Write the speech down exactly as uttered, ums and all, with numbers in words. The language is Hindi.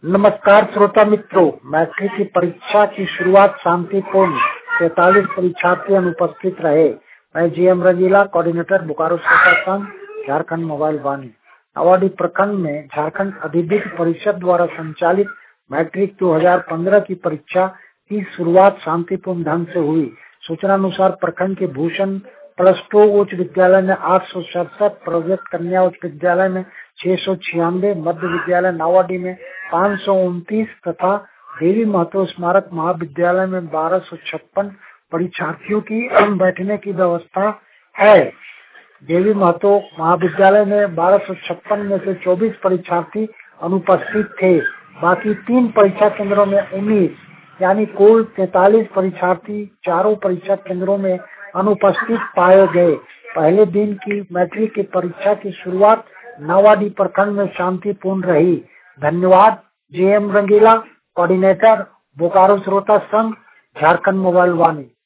नमस्कार श्रोता मित्रों, मैट्रिक की परीक्षा की शुरुआत शांतिपूर्ण तैतालीस परीक्षार्थी अनुपस्थित रहे। मैं जीएम रंगीला, कोऑर्डिनेटर बोकारो श्रोता संघ, झारखंड मोबाइल वाणी। नावाडीह प्रखंड में झारखंड अधिविद्य परिषद द्वारा संचालित मैट्रिक दो हज़ार पंद्रह की परीक्षा की शुरुआत शांतिपूर्ण ढंग से हुई। सूचना अनुसार प्रखंड के भूषण प्लस टू उच्च विद्यालय में आठ सौ सड़सठ, प्रोजेक्ट कन्या उच्च विद्यालय में छह सौ छियानवे, मध्य विद्यालय नावाडीह में पाँच सौ उनतीस तथा देवी महतो स्मारक महाविद्यालय में बारह सौ छप्पन परीक्षार्थियों की बैठने की व्यवस्था है। देवी महतो महाविद्यालय में बारह सौ छप्पन में से चौबीस परीक्षार्थी अनुपस्थित थे। बाकी तीन परीक्षा केंद्रों में उन्नीस यानी कुल तैतालीस परीक्षार्थी चारों परीक्षा केंद्रों में अनुपस्थित पाए गए। पहले दिन की मैट्रिक की परीक्षा की शुरुआत नावाडीह प्रखंड में शांतिपूर्ण रही। धन्यवाद। जीएम रंगीला, कोऑर्डिनेटर बोकारो श्रोता संघ, झारखंड मोबाइल वाणी।